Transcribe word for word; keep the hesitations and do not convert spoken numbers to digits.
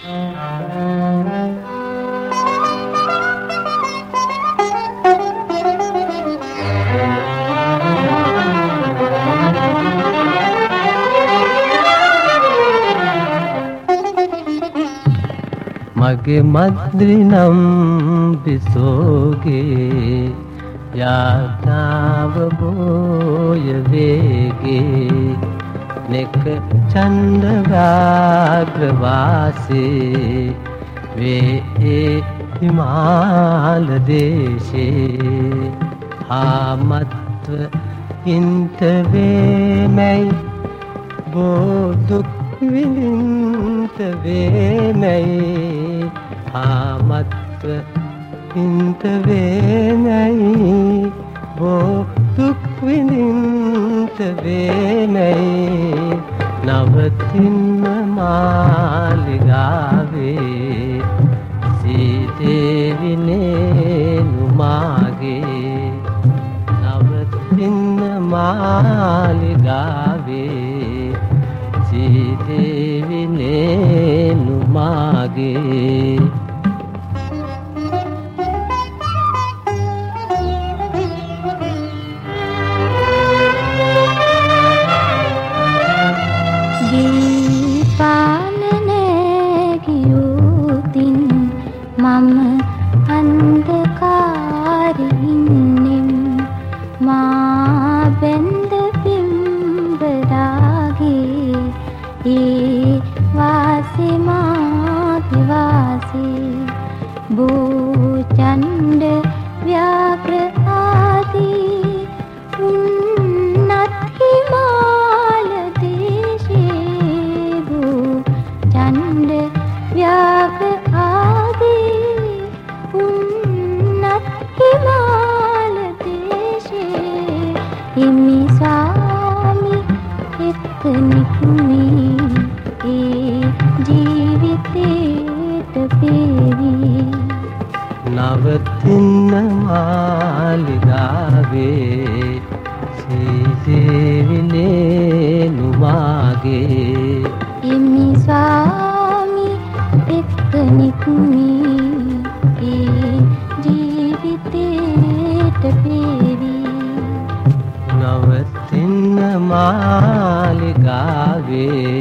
මගේ මද්රිනම් විසෝගේ යාතාව බෝය වේගේ නෙක චණ්ඩ ව්‍යාග්‍රවාසේ වේ ඒ හිමාල දේශේ ආමත්ව ඉන්ත වේමැයි බෝදුක් විඳින්ත වේමැයි ආමත්ව ඉන්ත වේමැයි බෝදුක් විඳින්ත වේමැයි නවතින්න මාලිගාවේ සීතේවිනේ නුමාගේ නවතින්න මාලිගාවේ සීතේවිනේ නුමාගේ මම අන්ධකාරින්නෙම් මා බැඳ පිම්බදාගේ ඒ වාසේ මාගේ වාසේ බෝ චණ්ඩ ව්‍යාග්‍ර ආදී උන්නත් හිමාල දේශේ බෝ චණ්ඩ ව්‍යාග්‍ර හිමි ස්වාමි එක්ක නික්මී ඒ ජීවිතේට පෙරි නවතින්න මාලිගාවේ සීතේවිනේ නුමාගේ හිමි ස්වාමි එක්ක නික්මී ඒ ජීවිතේට පෙරි නවතින්න මාලිගාවේ